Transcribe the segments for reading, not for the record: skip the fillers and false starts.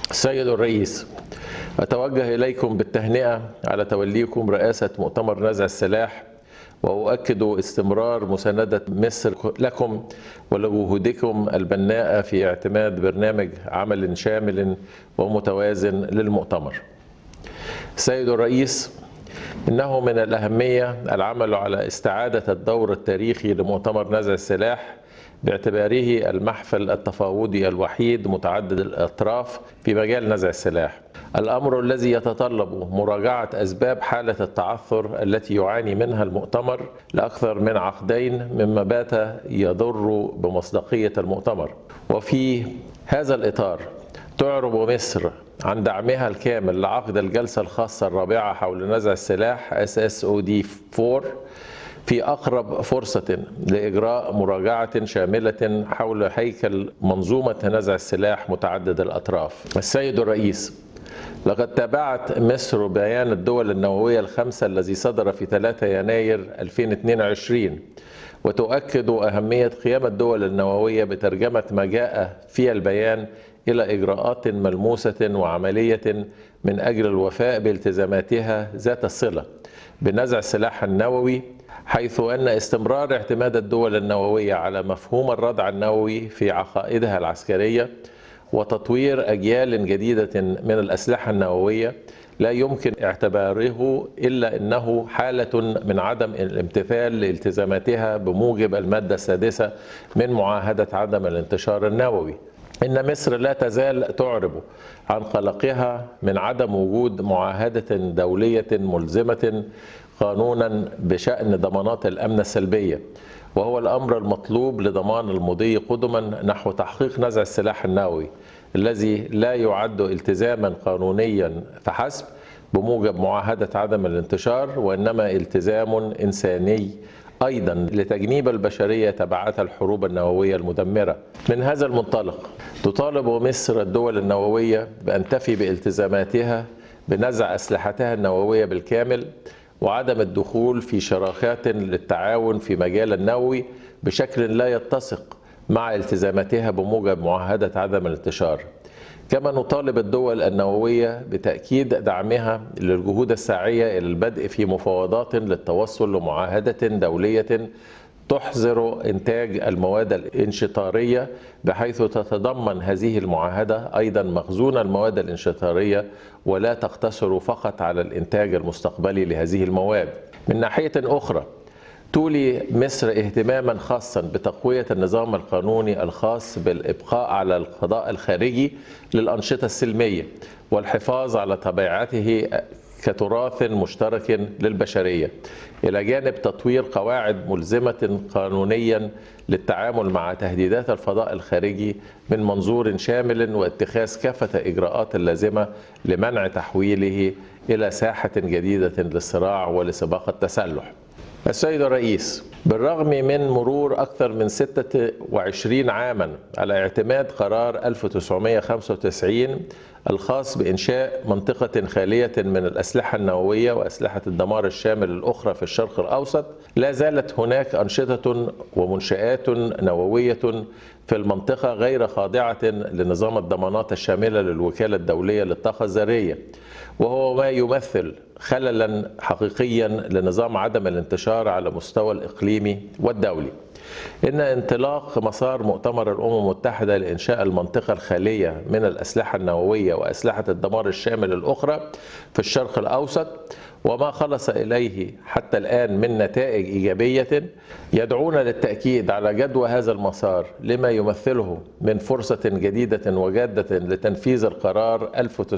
السيد الرئيس، أتوجه إليكم بالتهنئة على توليكم رئاسة مؤتمر نزع السلاح، وأؤكد استمرار مساندة مصر لكم ولجهودكم البناءة في اعتماد برنامج عمل شامل ومتوازن للمؤتمر. السيد الرئيس، إنه من الأهمية العمل على استعادة الدور التاريخي لمؤتمر نزع السلاح باعتباره المحفل التفاوضي الوحيد متعدد الأطراف في مجال نزع السلاح، الأمر الذي يتطلب مراجعة أسباب حالة التعثر التي يعاني منها المؤتمر لأكثر من عقدين، مما بات يضر بمصداقية المؤتمر. وفي هذا الإطار تعرب مصر عن دعمها الكامل لعقد الجلسة الخاصة الرابعة حول نزع السلاح SSOD 4 في أقرب فرصة لإجراء مراجعة شاملة حول هيكل منظومة نزع السلاح متعدد الأطراف. السيد الرئيس، لقد تابعت مصر بيان الدول النووية الخمسة الذي صدر في 3 يناير 2022، وتؤكد أهمية قيام الدول النووية بترجمة ما جاء في البيان إلى إجراءات ملموسة وعملية من أجل الوفاء بالتزاماتها ذات الصلة بنزع السلاح النووي، حيث أن استمرار اعتماد الدول النووية على مفهوم الردع النووي في عقائدها العسكرية وتطوير أجيال جديدة من الأسلحة النووية لا يمكن اعتباره إلا أنه حالة من عدم الامتثال لالتزاماتها بموجب المادة السادسة من معاهدة عدم الانتشار النووي. إن مصر لا تزال تعرب عن قلقها من عدم وجود معاهدة دولية ملزمة قانونا بشأن ضمانات الأمن السلبية، وهو الأمر المطلوب لضمان المضي قدما نحو تحقيق نزع السلاح النووي الذي لا يعد التزاما قانونيا فحسب بموجب معاهدة عدم الانتشار، وإنما التزام إنساني أيضا لتجنيب البشرية تبعات الحروب النووية المدمرة. من هذا المنطلق تطالب مصر الدول النووية بأن تفي بالتزاماتها بنزع أسلحتها النووية بالكامل، وعدم الدخول في شراكات للتعاون في مجال النووي بشكل لا يتسق مع التزاماتها بموجب معاهدة عدم الانتشار. كما نطالب الدول النووية بتأكيد دعمها للجهود الساعية إلى البدء في مفاوضات للتوصل لمعاهدة دولية تحظر إنتاج المواد الانشطارية، بحيث تتضمن هذه المعاهدة أيضا مخزون المواد الانشطارية ولا تقتصر فقط على الإنتاج المستقبلي لهذه المواد. من ناحية أخرى تولي مصر اهتماما خاصا بتقوية النظام القانوني الخاص بالإبقاء على القضاء الخارجي للأنشطة السلمية والحفاظ على طبيعته كتراث مشترك للبشرية، إلى جانب تطوير قواعد ملزمة قانونيا للتعامل مع تهديدات الفضاء الخارجي من منظور شامل، واتخاذ كافة الإجراءات اللازمة لمنع تحويله إلى ساحة جديدة للصراع ولسباق التسلح. السيد الرئيس، بالرغم من مرور أكثر من 26 عاما على اعتماد قرار 1995 الخاص بإنشاء منطقة خالية من الأسلحة النووية وأسلحة الدمار الشامل الأخرى في الشرق الأوسط، لا زالت هناك أنشطة ومنشآت نووية في المنطقة غير خاضعة لنظام الضمانات الشاملة للوكالة الدولية للطاقة الذرية، وهو ما يمثل خللا حقيقيا لنظام عدم الانتشار على مستوى الإقليمي والدولي. إن انطلاق مسار مؤتمر الأمم المتحدة لإنشاء المنطقة الخالية من الأسلحة النووية وأسلحة الدمار الشامل الأخرى في الشرق الأوسط، وما خلص إليه حتى الآن من نتائج إيجابية، يدعونا للتأكيد على جدوى هذا المسار لما يمثله من فرصة جديدة وجادة لتنفيذ القرار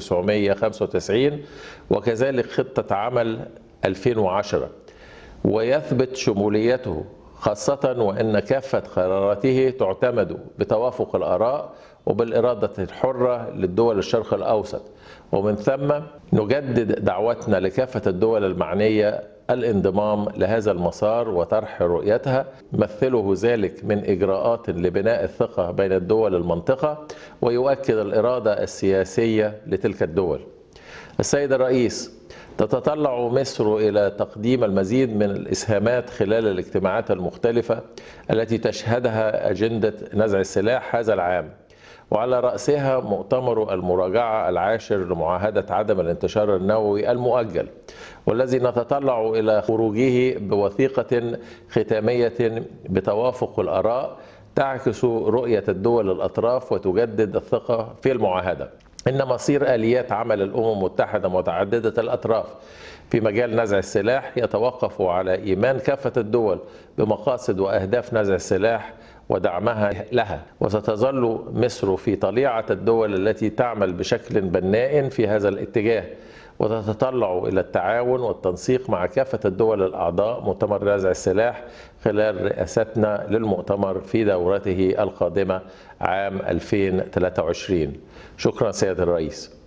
1995 وكذلك خطة عمل 2010، ويثبت شموليته، خاصة وأن كافة قراراته تعتمد بتوافق الآراء وبالإرادة الحرة للدول الشرق الأوسط. ومن ثم نجدد دعوتنا لكافة الدول المعنية الانضمام لهذا المسار وطرح رؤيتها، مثله ذلك من إجراءات لبناء الثقة بين الدول المنطقة، ويؤكد الإرادة السياسية لتلك الدول. السيد الرئيس، تتطلع مصر إلى تقديم المزيد من الإسهامات خلال الاجتماعات المختلفة التي تشهدها أجندة نزع السلاح هذا العام، وعلى رأسها مؤتمر المراجعة العاشر لمعاهدة عدم الانتشار النووي المؤجل، والذي نتطلع إلى خروجه بوثيقة ختامية بتوافق الآراء تعكس رؤية الدول الأطراف وتجدد الثقة في المعاهدة. إن مصير آليات عمل الأمم المتحدة متعددة الأطراف في مجال نزع السلاح يتوقف على إيمان كافة الدول بمقاصد وأهداف نزع السلاح ودعمها لها، وستظل مصر في طليعة الدول التي تعمل بشكل بناء في هذا الاتجاه، وتتطلع إلى التعاون والتنسيق مع كافة الدول الأعضاء مؤتمر نزع السلاح خلال رئاستنا للمؤتمر في دورته القادمة عام 2023. شكرا سيد الرئيس.